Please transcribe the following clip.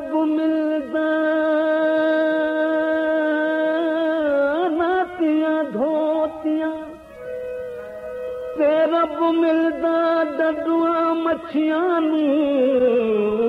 रब मिलदा नातियां धोतियां ते रब मिलदा डडुआ मच्छियां नूं